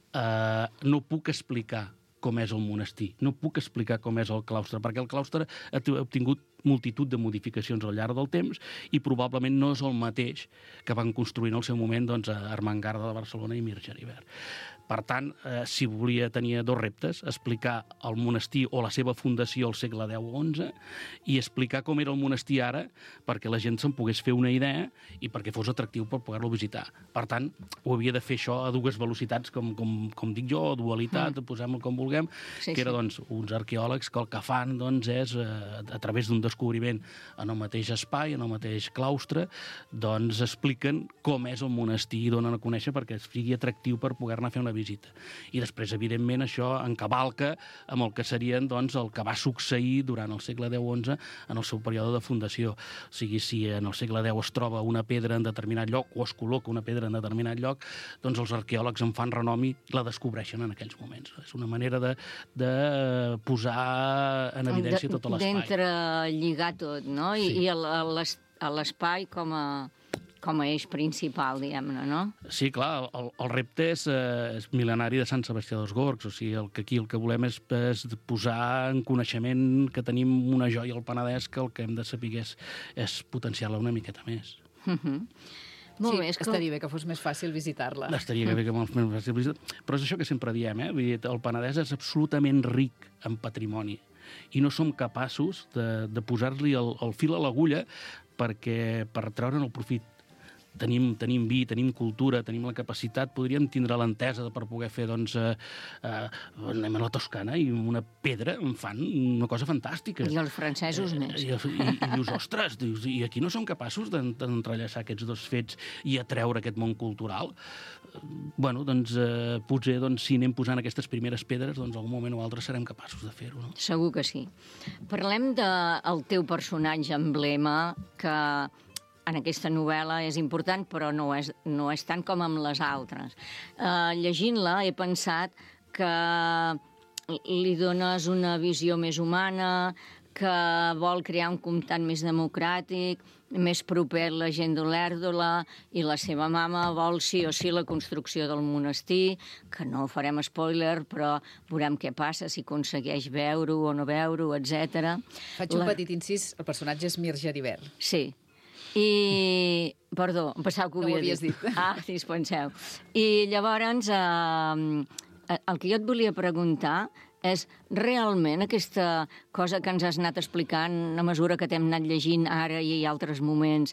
no puc explicar com és el monestir. No puc explicar com és el claustre, perquè el claustre ha obtingut multitud de modificacions al llarg del temps i probablement no és el mateix que van construir en el seu moment doncs, a Ermengarda de Barcelona i Mir Geribert. Per tant, si volia, tenia 2 reptes, explicar el monestir o la seva fundació al segle X o XI i explicar com era el monestir ara perquè la gent se'n pogués fer una idea i perquè fos atractiu per poder-lo visitar. Per tant, ho havia de fer això a 2 velocitats, com dic jo, dualitat, posem-ho com vulguem, que era doncs, uns arqueòlegs que el que fan doncs, és, a través d'un descobriment en el mateix espai, en el mateix claustre, doncs expliquen com és el monestir i donen a conèixer perquè sigui atractiu per poder-ne fer una visita. I després, evidentment, això encavalca amb el que serien doncs, el que va succeir durant el segle X-XI en el seu període de fundació. O sigui, si en el segle X es troba una pedra en determinat lloc o es col·loca una pedra en determinat lloc, doncs els arqueòlegs en fan renom i la descobreixen en aquells moments. És una manera de posar en evidència tot l'espai. D'entrelligar tot, no? Sí. I l'espai com a eix principal, diguem-ne, no? Sí, clar, el repte és mil·lenari de Sant Sebastià dels Gorgs, o sigui, aquí el que volem és posar en coneixement que tenim una joia al Penedès que el que hem de saber és potenciar-la una miqueta més. Molt bé, estaria bé que fos més fàcil visitar-la. Estaria bé que fos més fàcil visitar-la. Però és això que sempre diem, Vull dir, el Penedès és absolutament ric en patrimoni i no som capaços de posar-li el fil a l'agulla per treure'n el profit. Tenim vi, tenim cultura, tenim la capacitat, podríem tindre l'entesa per poder fer, doncs, anem a la Toscana i una pedra en fan una cosa fantàstica. I els francesos més. I dius, ostres, i aquí no som capaços d'entrellaçar aquests dos fets i atreure aquest món cultural? Bueno, doncs, potser si anem posant aquestes primeres pedres, doncs, algun moment o altre serem capaços de fer-ho, no? Segur que sí. Parlem del teu personatge emblema, que en aquesta novel·la és important, però no és tant com amb les altres. Llegint-la he pensat que li dones una visió més humana, que vol crear un comtat més democràtic, més proper a la gent d'Olèrdola, i la seva mama vol sí o sí la construcció del monestir, que no farem spoiler, però veurem què passa, si aconsegueix veure-ho o no veure-ho, etc. Faig un petit incís, el personatge és Mir Geribert. Sí. I... Perdó, em pensava que ho havia dit. Dispenseu. I llavors, el que jo et volia preguntar és realment aquesta cosa que ens has anat explicant a mesura que t'hem anat llegint ara i altres moments,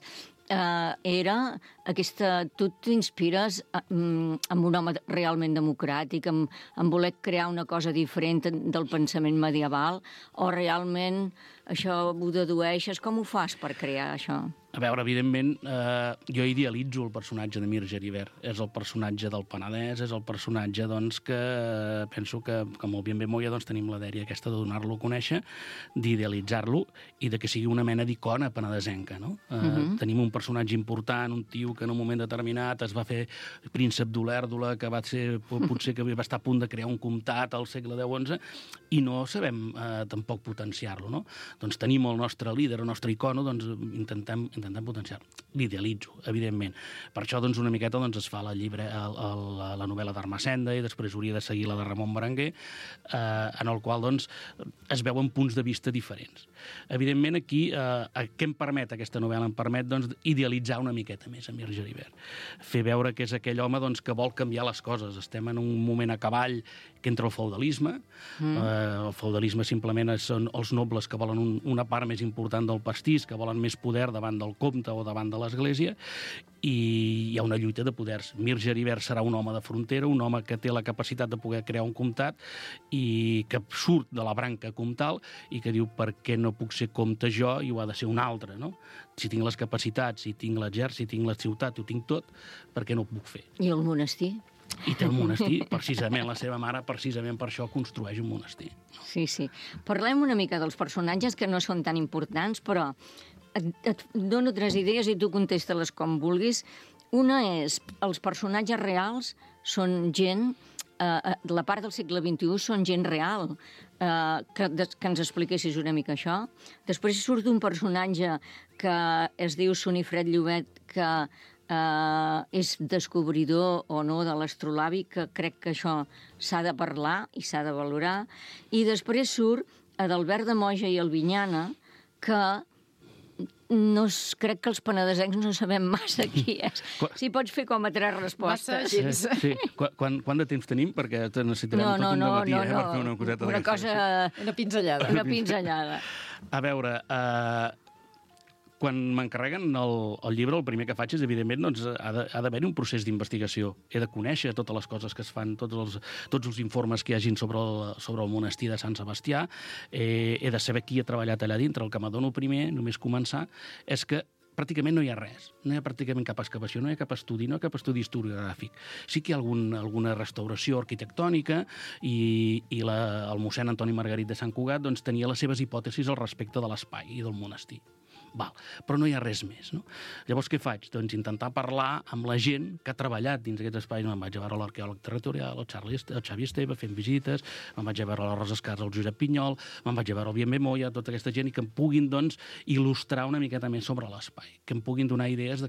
era aquesta... Tu t'inspires en un home realment democràtic, en voler crear una cosa diferent del pensament medieval, o realment això ho dedueixes? Com ho fas per crear això? A veure, evidentment, jo idealitzo el personatge de Mir Geribert. És el personatge del Penedès, és el personatge, doncs, que penso que, com el Bien Moya, doncs, tenim la dèria aquesta de donar-lo a conèixer, d'idealitzar-lo i de que sigui una mena d'icona penedesenca, no? Tenim un personatge important, un tio que en un moment determinat es va fer príncep d'Olèrdola, que va ser, potser que va estar a punt de crear un comtat al segle X-XI, i no sabem tampoc potenciar-lo, no? Doncs tenim el nostre líder, el nostre icono, doncs intentem potenciar-lo. L'idealitzo, evidentment. Per això, doncs, una miqueta es fa la novel·la d'Armacenda i després hauria de seguir la de Ramon Berenguer, en el qual, doncs, es veuen punts de vista diferents. Evidentment, aquí, què em permet aquesta novel·la? Em permet, doncs, idealitzar una miqueta més a Mir Geribert. Fer veure que és aquell home, doncs, que vol canviar les coses. Estem en un moment a cavall que entra el feudalisme. El feudalisme simplement són els nobles que volen una part més important del pastís, que volen més poder davant del comte o davant de l'església, i hi ha una lluita de poders. Mir Geribert serà un home de frontera, un home que té la capacitat de poder crear un comtat i que surt de la branca comtal i que diu, per què no puc ser comte jo i ho ha de ser un altre, no? Si tinc les capacitats, si tinc l'exèrcit, si tinc la ciutat, ho tinc tot, per què no ho puc fer? I el monestir? I té el monestir, precisament, la seva mare, precisament per això construeix un monestir. Sí, sí. Parlem una mica dels personatges que no són tan importants, però et dono 3 idees i tu contesta-les com vulguis. Una és, els personatges reals són gent, la part del segle XXI són gent real, que ens expliquessis una mica això. Després surt un personatge que es diu Sonifred Llobet, que és descobridor o no de l'astrolabi, que crec que això s'ha de parlar i s'ha de valorar. I després surt Adalbert de Moja i Albinyana, que crec que els penedesencs no sabem massa qui és. Si pots fer com a 3 respostes. Sí. Quant de temps tenim? Perquè necessitarem tot un dematí per fer una coseta d'aquestes. Una pinzellada. Una pinzellada. A veure, quan m'encarreguen el llibre, el primer que faig és, evidentment, doncs, ha d'haver-hi un procés d'investigació. He de conèixer totes les coses que es fan, tots els informes que hi hagin sobre el monestir de Sant Sebastià, he de saber qui ha treballat allà dintre. El que m'adono primer, només començar, és que pràcticament no hi ha res. No hi ha pràcticament cap excavació, no hi ha cap estudi, no hi ha cap estudi historiogràfic. Sí que hi ha alguna restauració arquitectònica i el mossèn Antoni Margarit de Sant Cugat doncs, tenia les seves hipòtesis al respecte de l'espai i del monestir. Val. Però no hi ha res més. No? Llavors, què faig? Doncs intentar parlar amb la gent que ha treballat dins aquests espais. Me'n vaig a veure l'arqueòleg territorial, el Xavi Esteve, fent visites, me'n vaig a veure la Rosa Escars, el Josep Pinyol, me'n vaig a veure el Bienve Moya, tota aquesta gent, i que em puguin doncs, il·lustrar una miqueta més sobre l'espai, que em puguin donar idees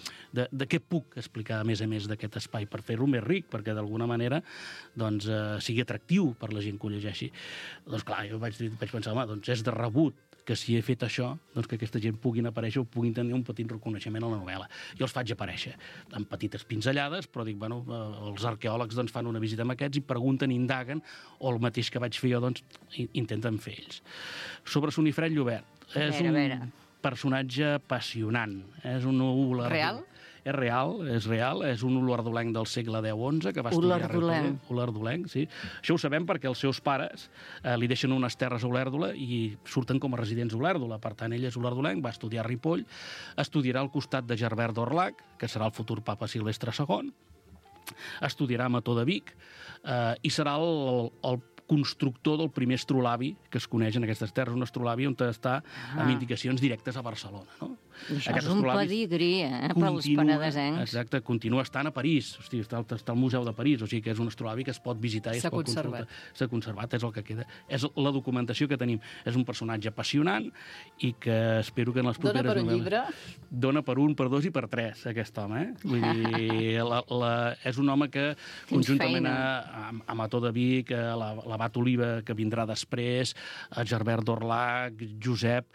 de què puc explicar a més d'aquest espai per fer-lo més ric, perquè d'alguna manera doncs, sigui atractiu per la gent que ho llegeixi. Doncs clar, jo vaig pensar, home, doncs és de rebut que si he fet això, doncs que aquesta gent puguin aparèixer o puguin tenir un petit reconeixement a la novel·la. Jo els faig aparèixer amb petites pinzellades, però dic, bueno, els arqueòlegs doncs, fan una visita amb aquests i pregunten, indaguen, o el mateix que vaig fer jo, doncs, intenten fer ells. Sobre Sonifred Llobert. És un personatge apassionant. És un real? És real, és un olordolenc del segle X-XI que va estudiar a Ripoll. Olordolenc, sí. Això ho sabem perquè els seus pares li deixen unes terres a Olèrdola i surten com a residents a Olèrdola. Per tant, ell és olordolenc, va estudiar a Ripoll, estudiarà al costat de Gerbert d'Orlac, que serà el futur papa Silvestre II, estudiarà a Mató de Vic i serà el constructor del primer astrolabi que es coneix en aquestes terres, un astrolabi on està amb indicacions directes a Barcelona, no? Això és un pedigrí, pels penedesencs. Exacte, continua estant a París. Hosti, està al Museu de París, o sigui que és un astrolabi que es pot visitar i es pot consultar. S'ha conservat, és el que queda. És la documentació que tenim. És un personatge apassionant i que espero que en les properes novel·les... Dona per un llibre? Dona per un, per dos i per tres, aquest home. Vull dir, és un home que, conjuntament a Mató de Vic, l'abat Oliva, que vindrà després, a Gerbert d'Orlac, Josep,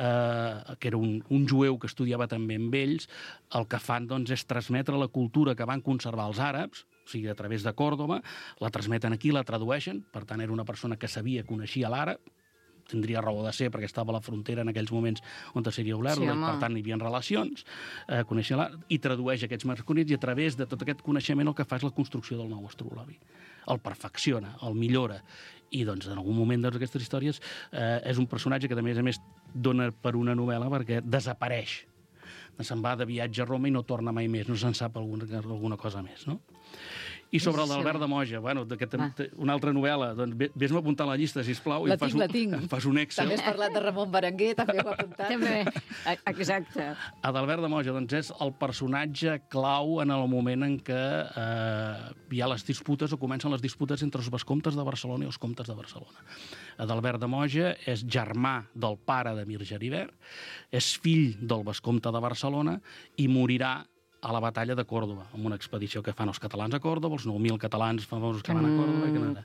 que era un jueu que estudiava també amb ells, el que fan doncs, és transmetre la cultura que van conservar els àrabs, o sigui, a través de Còrdova, la transmeten aquí, la tradueixen, per tant, era una persona que coneixia l'àrab, tindria raó de ser perquè estava a la frontera en aquells moments on seria Olèrdola, per tant hi havia relacions, coneixia l'àrab, i tradueix aquests manuscrits i a través de tot aquest coneixement el que fa és la construcció del nou astrolabi. El perfecciona, el millora, i doncs en algun moment d'aquestes històries és un personatge que a més dona per una novel·la perquè desapareix. Se'n va de viatge a Roma i no torna mai més, no se'n sap alguna cosa més, no? I sobre el d'Albert de Moja, bueno, una altra novel·la, doncs vés-me apuntar a la llista, sisplau, i la tinc. Em fas un Excel. També has parlat de Ramon Berenguer, també ho ha apuntat. També, exacte. D'Albert de Moja, doncs és el personatge clau en el moment en què hi ha les disputes o comencen les disputes entre els vescomtes de Barcelona i els comtes de Barcelona. Adalbert de Moja és germà del pare de Mir Geribert, és fill del vescomte de Barcelona i morirà a la batalla de Còrdova, amb una expedició que fan els catalans a Còrdova, els 9.000 catalans famosos que van a Còrdova.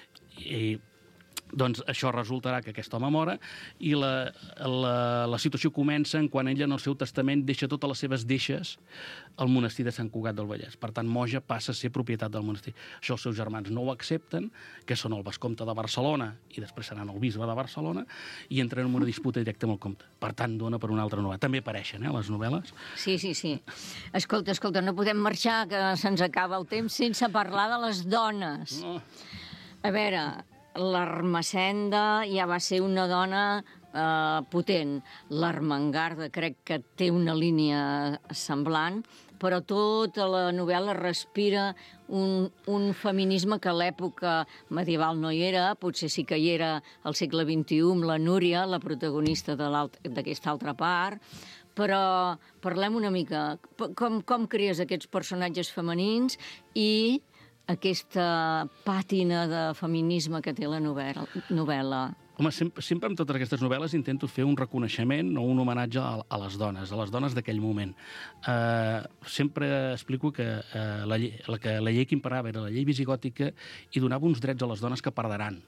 I doncs això resultarà que aquest home mora i la situació comença quan ell en el seu testament deixa totes les seves deixes al monestir de Sant Cugat del Vallès. Per tant, Moja passa a ser propietat del monestir. Això els seus germans no ho accepten, que són el vescomte de Barcelona i després seran el bisbe de Barcelona, i entren en una disputa directa amb el comte. Per tant, dona per una altra novel·la. També apareixen, les novel·les. Sí. Escolta, no podem marxar, que se'ns acaba el temps sense parlar de les dones. No. A veure, l'Ermessenda ja va ser una dona potent. L'Ermengarda crec que té una línia semblant, però tota la novel·la respira un feminisme que a l'època medieval no hi era, potser sí que hi era al segle XXI, amb la Núria, la protagonista d'aquesta altra part, però parlem una mica. Com crees aquests personatges femenins i aquesta pàtina de feminisme que té la novel·la? Home, sempre amb totes aquestes novel·les intento fer un reconeixement o un homenatge a les dones d'aquell moment. Sempre explico que la llei que imperava era la llei visigòtica i donava uns drets a les dones que perdran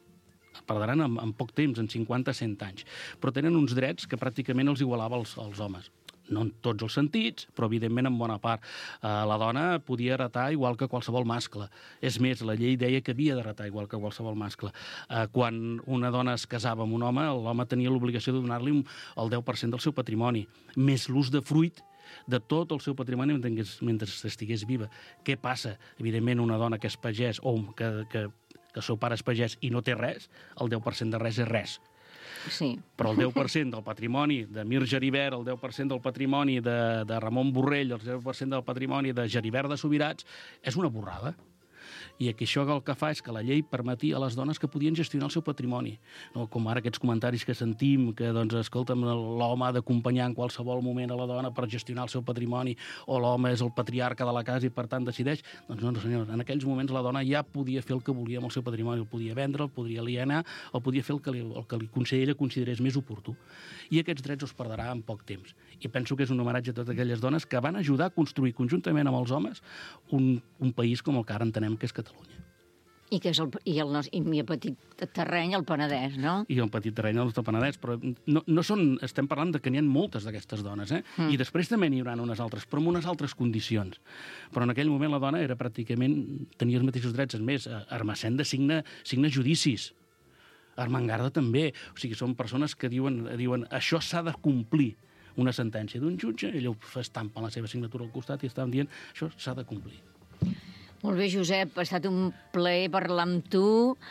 en poc temps, en 50-100 anys. Però tenen uns drets que pràcticament els igualava als homes. no en tots els sentits, però evidentment en bona part. La dona podia heretar igual que qualsevol mascle. És més, la llei deia que havia d'heretar igual que qualsevol mascle. Quan una dona es casava amb un home, l'home tenia l'obligació de donar-li el 10% del seu patrimoni, més l'ús de fruit de tot el seu patrimoni mentre estigués viva. Què passa? Evidentment, una dona que és pagès o que el seu pare és pagès i no té res, el 10% de res és res. Sí. Però el 10% del patrimoni de Mir Geribert, el 10% del patrimoni de Ramon Borrell, el 10% del patrimoni de Geribert de Subirats, és una borrada. I aquí això el que fa és que la llei permetia a les dones que podien gestionar el seu patrimoni. No, com ara aquests comentaris que sentim, que, doncs, escolta'm, l'home ha d'acompanyar en qualsevol moment a la dona per gestionar el seu patrimoni, o l'home és el patriarca de la casa i, per tant, decideix. Doncs no, senyor, en aquells moments la dona ja podia fer el que volia amb el seu patrimoni, el podia vendre, el podia alienar, el podia fer el que ella considerés més oportú. I aquests drets els perdrà en poc temps. I penso que és un homenatge a totes aquelles dones que van ajudar a construir conjuntament amb els homes un país com el que ara entenem que és Catalunya. I que és el petit terreny, el Penedès, no? I el petit terreny, el nostre Penedès, però no són... Estem parlant de que n'hi ha moltes d'aquestes dones, I després també n'hi haurà unes altres, però amb unes altres condicions. Però en aquell moment la dona era pràcticament... tenia els mateixos drets, és més, Ermessenda signa judicis. Armengarda també. O sigui, són persones que diuen això s'ha de complir. Una sentència d'un jutge, ell ho estampa la seva signatura al costat i estan dient això s'ha de complir. Molt bé, Josep, ha estat un plaer parlar amb tu.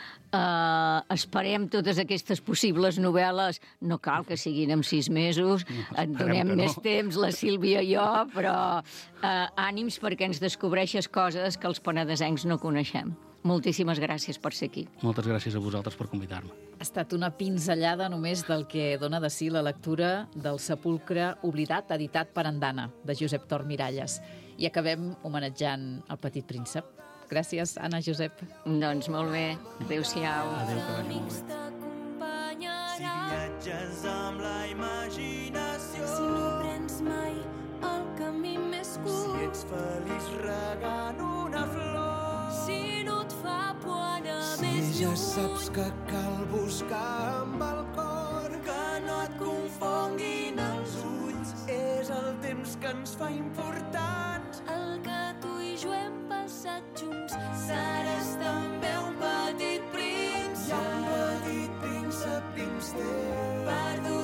Esperem totes aquestes possibles novel·les. No cal que siguin en 6 mesos. Et donem més temps, la Sílvia i jo, però ànims perquè ens descobreixes coses que els penedesencs no coneixem. Moltíssimes gràcies per ser aquí. Moltes gràcies a vosaltres per convidar-me. Ha estat una pinzellada només del que dona de si la lectura del Sepulcre oblidat, editat per Andana, de Josep Tor Miralles. I acabem homenatjant el Petit Príncep. Gràcies, Anna, Josep. Doncs molt bé. Adéu-siau. Adéu, que vagi molt bé. Si viatges amb la imaginació, si no prens mai el camí més curt, si ets feliç regant una flor, si no et fa por anar si més ja lluny, saps que cal buscar amb el cor, que no et confonguin els ulls, és el temps que ens fa importants. el que tu i jo hem passat junts, Seràs també un petit príncep, hi ha un petit príncep dins teu, perdut